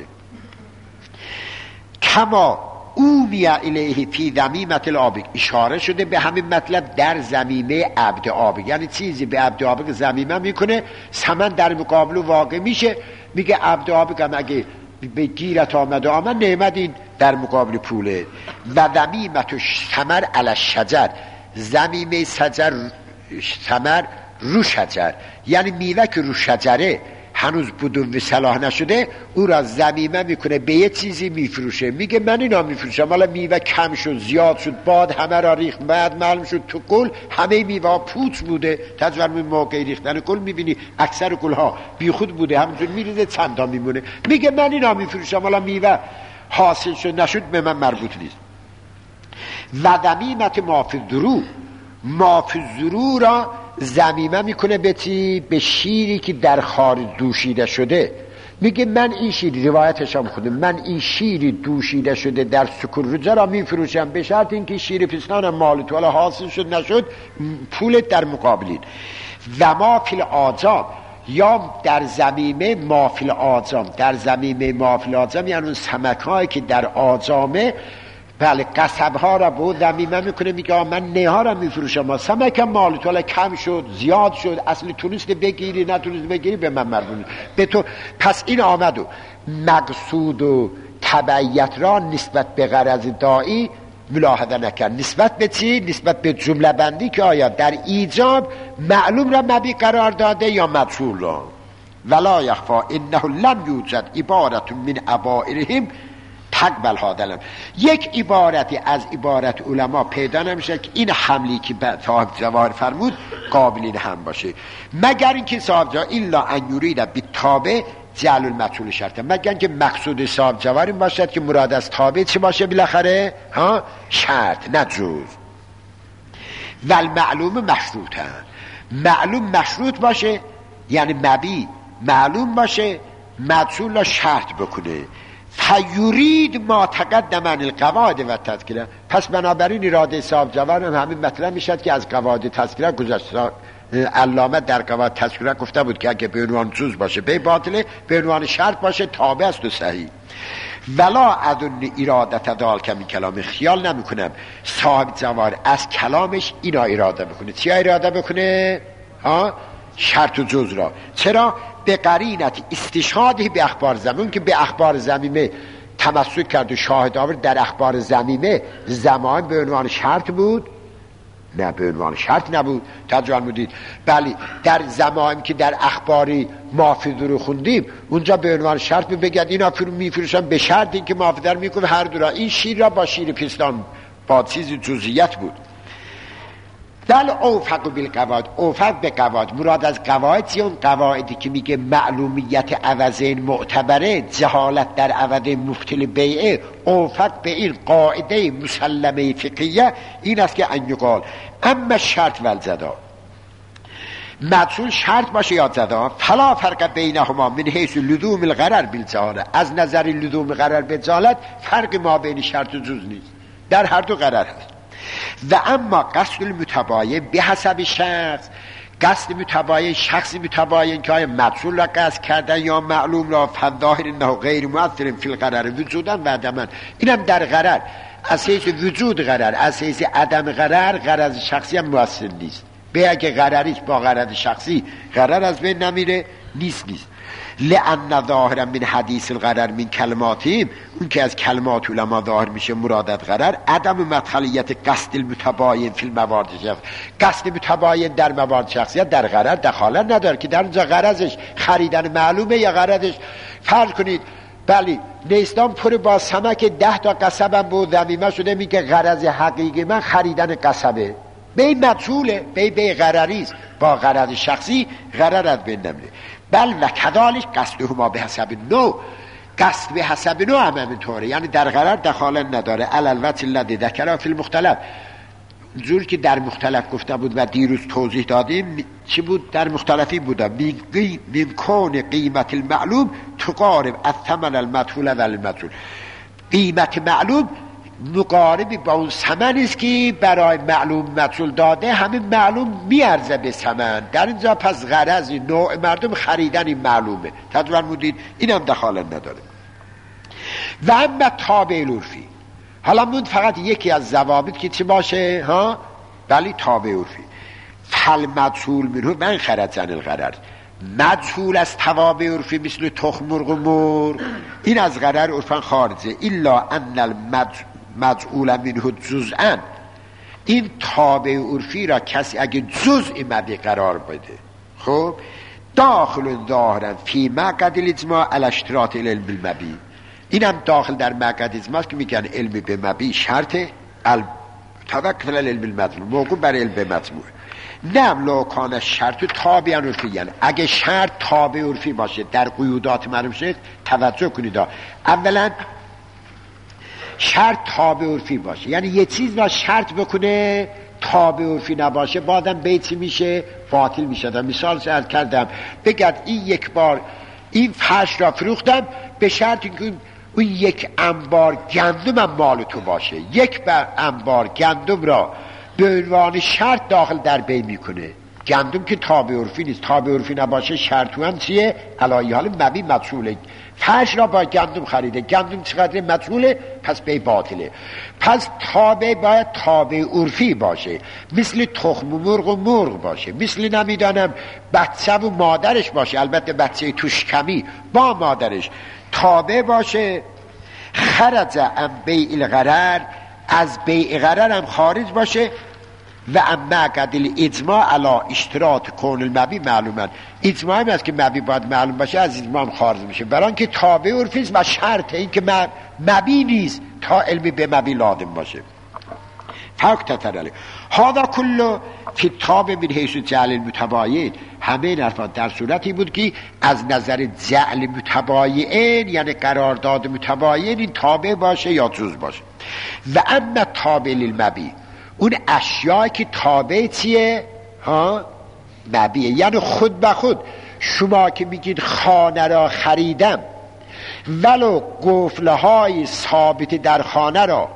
کما اومی الیه فی ذمیمت العابق، اشاره شده به همین مطلب در ذمیمه عبد عابق، یعنی چیزی به عبد عابق ذمیمه میکنه ثمن در مقابل واقع میشه. میگه عبد عابق هم اگه به گیرت آمد و آمد نعمت این در مقابل پوله. و ذمیمت ثمر علی الشجر، ذمیمه شجر ثمر رو شجر، یعنی میوه که رو شجره هنوز بدون صلاح نشده او را ذمیمه میکنه به یه چیزی میفروشه. میگه من اینا میفروشم، حالا میوه کم شد زیاد شد باد همه را ریخت، بعد معلوم شد تو گل همه میوه پوچ بوده. تجربه می موقع ریختن گل میبینی اکثر گل ها بی خود بوده همونجور میریزه چند تا میمونه. میگه من اینا میفروشم، حالا میوه حاصل شد نشد به من مربوط نیست. و ذمیمت ما فی الضرو، ما فی الضرو را ذمیمه میکنه به چی؟ به شیری که در خارج دوشیده شده. میگه من این شیر، روایتش هم خودم، من این شیری دوشیده شده در سکرجه را میفروشم به شرط اینکه شیر پیستانم مال تو، حالا حاصل شد نشد پولت در مقابلین. و ما فی الآجام، یا در زمیمه ما فی الآجام، در زمیمه ما فی الآجام یعنی اون سمک هایی که در آجامه بله قصب ها را بود ذمیمه میکنه. میگه من نه ها را میفروشم، سمکم مال تو، حالا کم شد زیاد شد اصلی تونست بگیری نتونست بگیری به من مربوط به تو. پس این آمد و مقصود و تبعیت را نسبت به غرض داعی ملاحظه نکرد. نسبت به چی؟ نسبت به جمله بندی که آیا در ایجاب معلوم را مبی قرار داده یا مجهول را. ولا یخفا انه لم یوجد عبارت من عبائرهم تقبل هادلم، یک عبارتی از عبارت علما پیدا نمیشه که این حملی که صاحب جواهر فرمود قابل این هم باشه، مگر اینکه صاحب جواهر الا ان یرید بالتابع جعل المجهول شرطه، مگر اینکه مقصود صاحب جواهر این باشد که مراد از تابع چی باشه بالاخره؟ ها شرط نه جز. و المعلوم مشروطه، معلوم مشروط باشه یعنی مبی معلوم باشه مجهول را شرط بکنه. فیورید ما تقدم عن القواعد و تذکره. پس بنابراین اراده صاحب جوان هم همین مطلب میشد که از قواعد تذکره گذشته. علامه در قواعد تذکره گفته بود که اگه به عنوان جز باشه به باطله، به عنوان شرط باشه تابع است و صحیح. ولا اظن ارادت دال کمی کلام، خیال نمی کنم صاحب جوار از کلامش اینا اراده بکنه. چیا اراده بکنه؟ ها؟ شرط و جز را. چرا؟ به قرینت استشهادی به اخبار زمین، که به اخبار زمینه تمسک کرد و شاهد آورد. در اخبار زمینه زمان به عنوان شرط بود؟ نه، به عنوان شرط نبود. تجربه بودید بله در زمان که در اخباری مافیدو رو خوندیم اونجا به عنوان شرط بگید اینا میفروشن به شرط این که مافیدر میکنه هر دو را. این شیر را با شیر پیستان با چیز جزئیات بود. دل اوفق بالقواعد، اوفق به قواعد مراد از قواعد اون قواعدی که میگه معلومیت عوضین معتبره، جهالت در عوض مبطل بیعه. اوفق به این قاعده مسلمه فقهیه این است که ان یقال اما شرط و الجزا، مدخول شرط باشه یا جزا، فلا فرق بینهما من حیث لزوم الغرر بالجهاله. از نظر لزوم غرر به جهالت فرق ما بین شرط و جز نیست، در هر دو غرر هست. و اما قصد المتباین به حسب شخص، قصد متباین شخص متباین که آیا مدخول را قصد کردن یا معلوم را، فظاهر انه غیر مؤثر فی الغرر وجودا و عدما. اینم در غرر از حیث وجود غرر، از حیث عدم غرر غرض شخصی هم مؤثر نیست. به اگه غرریش با غرض شخصی غرر از بین نمیره نیست نیست. لأن ظاهرا من حدیث الغرر من کلماتیم، اون که از کلمات علما ظاهر میشه مرادت غرر عدم مدخلیت قصد المتباین فی الموارد شخص. قصد متباین در موارد شخصیت در غرر دخالت نداره که در اونجا غرضش خریدن معلومه یا غرضش فرض کنید بله نیستان پر با سمک ده تا قصبم بود ذمیمه شده میگه غرض حقیقی من خریدن قصبه، به این مدخوله، به به غرریست، با غرض شخصی غرر از بین نمیره. بل و کذالک قصده ما به حسب نو، قصد به حسب نو هم همینطوره، یعنی در غرر دخالت نداره. الالوت الذی ذکر فی المختلف، جور که در مختلف گفته بود و دیروز توضیح دادیم چی بود؟ در مختلفی بودم من کون قیمت المعلوم تقارب الثمن المدخول و المدخول. قیمت معلوم مقاربی با اون ثمن است که برای معلوم مدخول داده، همین معلوم میارزه به ثمن. در اینجا پس غرض نوع مردم خریدن این معلومه. تدوین مودید این هم دخالت نداره. و اما تابع العرفی، حالا مون فقط یکی از ضوابط که چی باشه ها؟ بلی تابع عرفی. فل مدخول منه من خرج عن الغرر، مدخول از توابع عرفی مثل تخم مرغ و مرغ این از غرر عرفا خارجه. الا ان المدخول منه جزءا، این تابع عرفی را کسی اگه جزء مبی قرار بده خب داخل ظاهرا فی مقعد الاجماع علی اشتراط العلم بالمبی، اینم داخل در مقعد اجماع که میگن علم به مبی شرط توکل العلم بالمطلوب موقوف بر علم به مطلوب. نم لو کان شرط تابع عرفی، یعنی اگه شرط تابع عرفی باشه در قیودات معلوم شد. توجه کنید اولا شرط تابع عرفی باشه، یعنی یه چیز را شرط بکنه تابع عرفی نباشه بعدم بیتی میشه باطل میشه. مثال عرض کردم بگید این یک بار این فرش را فروختم به شرط اینکه اون یک انبار گندم هم مال تو باشه. یک بار انبار گندم را به عنوان شرط داخل در بی میکنه. گندم که تابع عرفی نیست، تابع عرفی نباشه شرط هم چیه؟ علایی حال مبی مدخوله. فرش را با گندم خریده، گندم چقدر مدخوله پس بی باطله. پس تابع باید تابع عرفی باشه، مثل تخم مرغ و مرغ باشه، مثل نمیدانم بچه و مادرش باشه، البته بچه توش کمی با مادرش تابع باشه. خرج عن بیع الغرر، از بیع غرر هم خارج باشه. و اما قدل اجماع علا اشتراط کون المبی معلومن، اجماع هم است که مبی باید معلوم باشه، از اجماع هم خارج میشه بران که تابع عرفی و شرط این که مبی نیست تا علمی به مبی لازم باشه. فوق تترله هذا کلو فی تابع من حیث جعل المتباین، همه این حرفات در صورتی بود که از نظر جعل متباین یعنی قرارداد متباین این تابع باشه یا جز باشه. و اما تابع للمبی، اون اشیایی که تابع چیه؟ ها؟ مبیه، یعنی خود به خود شما که میگید خانه را خریدم ولو قفلهای ثابت در خانه را،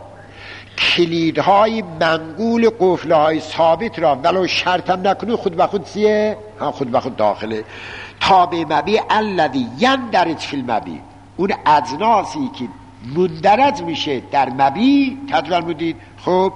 کلیدهای منقول قفلهای ثابت را ولو شرطم نکنه خود به خود چیه؟ ها خود به خود داخله. تابع مبی الذی یندرج فی المبی، اون اجناسی که مندرج میشه در مبی تدوال بودید. خب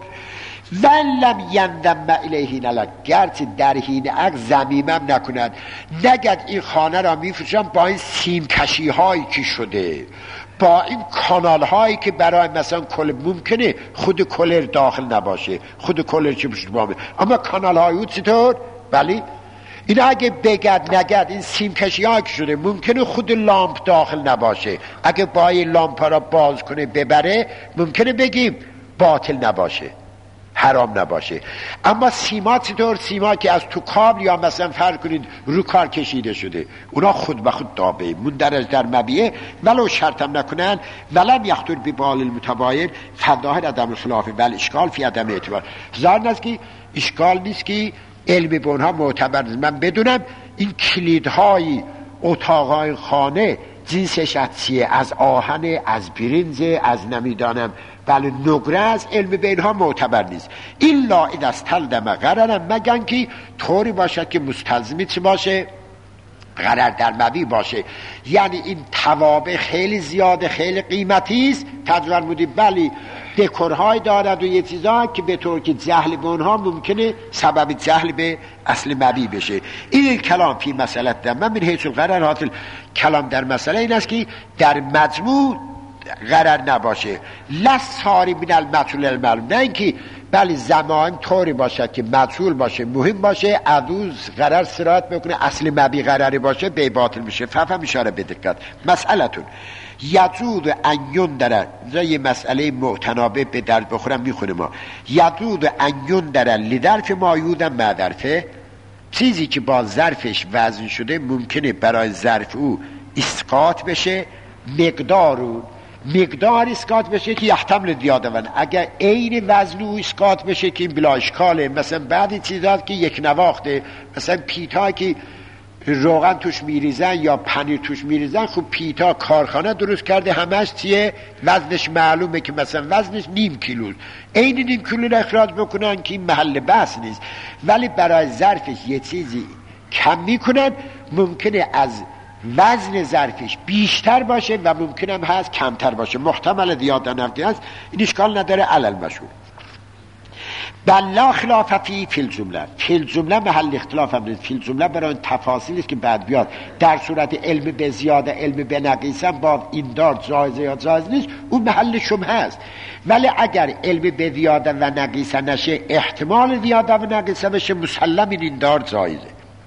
ولم یندم الیه نلک، گرچه در حین عقد زمیمم نکند، نگد این خانه را میفروشم با این سیم کشی هایی که شده، با این کانال هایی که برای مثلا کل ممکنه خود کلر داخل نباشه، خود کلر چه بشه بامه، اما کانال های او چطور؟ بلی این اگه بگد نگد این سیم کشی هایی که شده ممکنه خود لامپ داخل نباشه، اگه با این لامپ را باز کنه ببره ممکنه بگیم باطل نباشه، حرام نباشه. اما سیما چطور؟ سیما که از تو کابل یا مثلا فرض کنید رو کار کشیده شده، اونا خود به خود تابع مندرج در مبیه ولو شرطم نکنن. ولم یخطر ببال المتباین فظاهر عدم الخلاف بل اشکال فی عدم اعتبار. ظاهر است که اشکال نیست که علم به اونها معتبر نیست. من بدونم این کلیدهای اتاقهای خانه جنسش از چیه؟ از آهن، از برنز، از نمیدانم بله نقره، از علم به اینها معتبر نیست. الا اذا استلزم غررم، مگن که طوری باشد که مستلزمی چه باشه؟ غرر در مبی باشه. یعنی این توابع خیلی زیاده، خیلی قیمتی است، تجربه بودی بلی دکورهای دارد و یه چیزها که به طور که جهل به اونها ممکنه سبب جهل به اصل مبی بشه. این کلام فی مسئله در من من حیث الغرر حاصل، کلام در مسئله این است که در مجموع غرر نباشه. لساری من المطلول المعلوم، نه اینکه بلی زمان طوری باشد که مطلول باشه مهم باشه عدوز غرر سرایت بکنه اصل مبی غرری باشه به باطل میشه. فهم اشاره به دقت. مسئلتون یجود انیون داره، یه مسئله معتنابه به درد بخورم میخونه ما. یجود انیون داره لدرف مایودم معدرفه، چیزی که با ظرفش وزن شده ممکنه برای ظرف او اسقاط بشه، مقدار او مقدار اسقاط بشه که یحتمل دیادون، اگر عین وزن او اسقاط بشه که این بلا اشکاله. مثلا بعضی چیزات که یک نواخته، مثلا پیتا که روغن توش میریزن یا پنیر توش میریزن، خب پیتا کارخانه درست کرده همش چیه؟ وزنش معلومه که مثلا وزنش نیم کیلو، عین نیم کیلو رو اخراج بکنن که این محل بحث نیست. ولی برای ظرفش یه چیزی کم میکنن، ممکنه از وزن ظرفش بیشتر باشه و ممکنه هم هست کمتر باشه، محتمل زیاده نفتی هست، این اشکال نداره. علل مشهور بلا خلاف فی فی الجمله، فی الجمله محل اختلاف هم نیست. فی الجمله برای تفاصیل است که بعد بیاد. در صورت علم به زیاده علم به نقیصه با این دار جایزه یا جایز نیست، اون محل شبهه است. ولی اگر علم به زیاده و نقیصه نشه، احتمال زیاده و نقیصه بشه، مسلم این دار جایزه.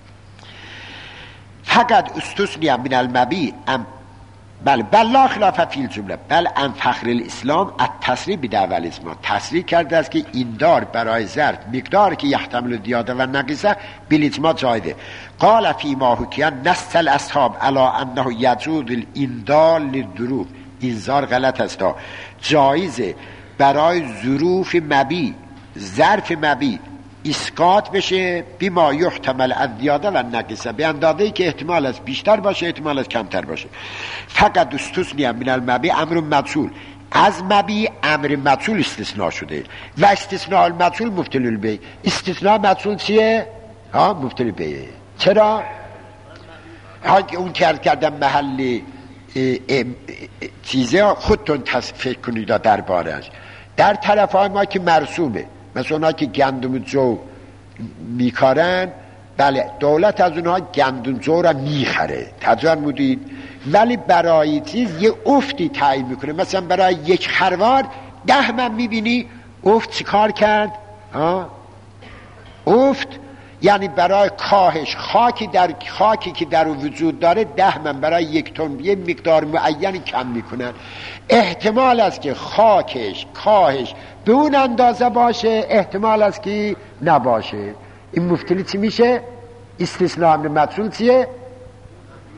فقط استثنی من المبی ام بله بلا خلاف فی الجمله بل ان فخر الاسلام التصریح بدعوی الاسلام، تصریح کرده است که این دار برای ظرف مقدار که یحتمل زیاده و نقیصه بالاجماع جایده. قال فی ما حکی نص الاصحاب علی انه یجوز الاندال للظروف، انذار غلط است، جایزه برای ظروف مبی ظرف مبی اسقاط بشه بما یحتمل از زیاده و نقیصه، به اندازه‌ای که احتمال از بیشتر باشه احتمال از کمتر باشه. فقط استثنی من المبی امر مجهول، از مبی امر مجهول استثناء شده و استثناء المجهول مبطل به. استثناء مجهول چیه؟ ها مبطل به. چرا؟ ها اون کرد کردن محل چیزه خودتون فکر کنید دربارش. در طرف های ما که مرسومه، مثلا اونها که گندم جو میکارن، بله دولت از اونها گندم جو را میخره، تجربه بودید. ولی برای چیز یه افتی تعیین میکنه، مثلا برای یک خروار ده من میبینی افت چی کار کرد؟ ها؟ افت یعنی برای کاهش خاکی در خاکی که در وجود داره ده من برای یک تن یه مقدار معینی کم میکنن. احتمال است که خاکش کاهش به اون اندازه باشه، احتمال است که نباشه. این مفتلی چی میشه؟ استثناء من مطلول چیه؟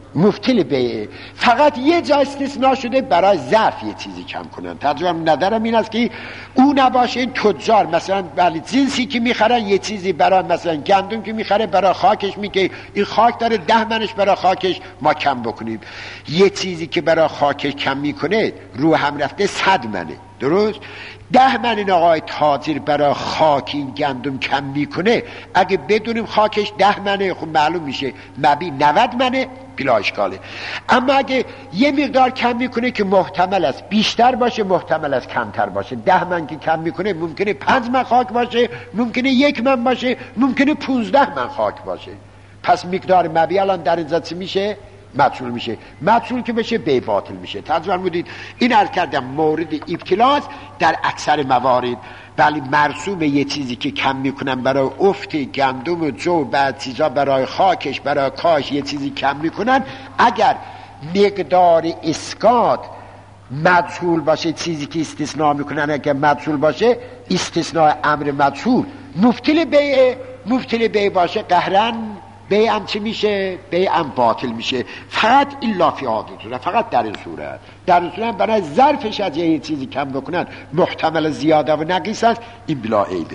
مبطل بیعه. فقط یه جا استثناء شده برای ظرف یه چیزی کم کنن. ترجمه نظرم این است که اون نباشه این تجار مثلا ولی جنسی که میخرن یه چیزی برای مثلا گندم که میخره برای خاکش میگه این خاک داره ده منش برای خاکش ما کم بکنیم، یه چیزی که برای خاکش کم میکنه رو هم رفته صد منه، درست؟ ده من این آقای تاجر برای خاک این گندم کم میکنه، اگه بدونیم خاکش ده منه خب معلوم میشه مبی نود منه بلا اشکاله. اما اگه یه مقدار کم میکنه که محتمل است بیشتر باشه محتمل است کمتر باشه، ده من که کم میکنه ممکنه پنج من خاک باشه، ممکنه یک من باشه، ممکنه پونزده من خاک باشه، پس مقدار مبی الان در اینجا چی میشه؟ مدخول میشه. مدخول که بشه بی باطل میشه. ترجمه بودید این عرض کردم مورد ابتلاس در اکثر موارد، ولی مرسوم یه چیزی که کم میکنن برای افت گندم و جو بعد چیزا برای خاکش برای کاش یه چیزی کم میکنن، اگر مقدار اسقاط مدخول باشه چیزی که استثناء میکنن اگر مدخول باشه استثناء امر مدخول مبطل بیع مبطل بیع باشه قهرن بیع هم چی میشه؟ بیع هم باطل میشه. فقط الا فی عادتونه، فقط در این صورت در این صورت برای ظرفش از یه چیزی کم بکنن محتمل زیاده و نقیص است این بلا عیبه.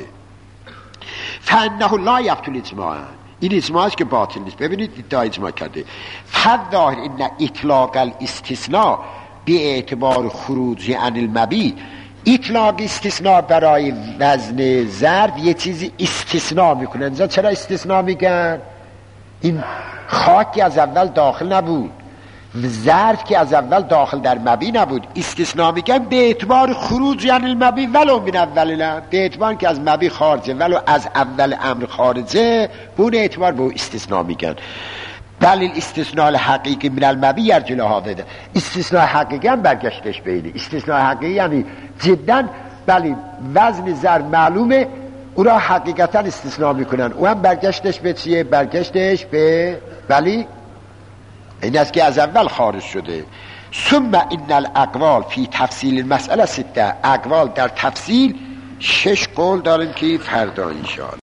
فانه لا یبطل اجماعا، این اجماع است که باطل نیست. ببینید ادعا اجماع کرده فالظاهر ان اطلاق الاستثناء به اعتبار خروج عن المبی، اطلاق استثناء برای وزن ظرف یه چیزی استثناء میکنن. اینجا چرا استثناء میگن؟ این خاک که از اول داخل نبود، ظرف که از اول داخل در مبی نبود، استثناء میگن به اعتبار خروج یعنی المبی ولو من اول، نه به اعتبار که از مبی خارجه ولو از اول امر خارجه، به اون اعتبار به استثناء میگن. بل استثناء الحقیقی من المبی یرجع لهذا، استثناء حقیقی هم برگشتش بینه. استثناء حقیقی یعنی جدا بلی وزن ظرف معلومه او را حقیقتا استثناء میکنن، او هم برگشتش به چیه؟ برگشتش به بلی این است که از اول خارج شده. ثم ان الاقوال فی تفصیل المسئله سته، اقوال در تفصیل شش قول داریم که فردا ان شاء الله